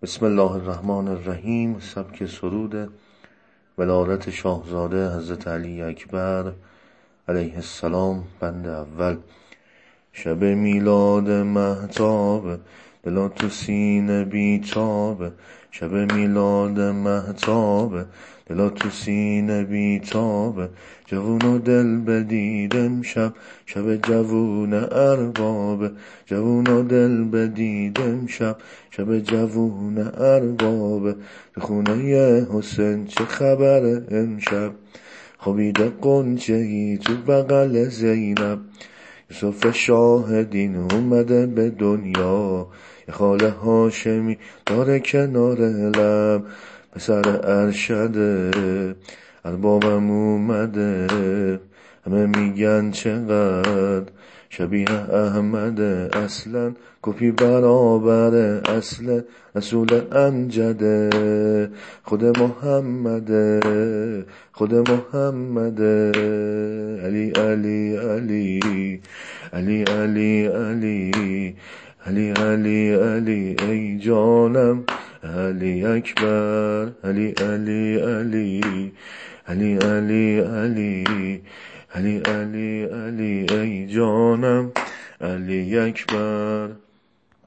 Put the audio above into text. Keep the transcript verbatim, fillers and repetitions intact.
بسم الله الرحمن الرحیم. سبک سرود ولادت شاهزاده حضرت علی اکبر علیه السلام. بند اول. شب میلاد مهتاب، دلا تو سینه بیتاب. شب میلاد مهتاب، دلا تو سینه بیتاب. جوون و دل بدید امشب، شب جوون ارباب. جوون و دل بدید امشب، شب جوون ارباب. تو خونه حسین چه خبر امشب؟ خوابیده قنچه‌ای تو بغل زینب. یوسف شاهدین اومده به دنیا، یه خاله هاشمی داره کنار لب. پسر ارشده اربابم اومده، همه میگن چقدر شبیه احمده. اصلا کپی برابر اصل رسول امجده. خود محمده، خود محمده. علی علی علی علی علی علی علی علی علی ای جانم علی اکبر. علی علی علی علی علی علی علی علی علی ای جانم علی اکبر.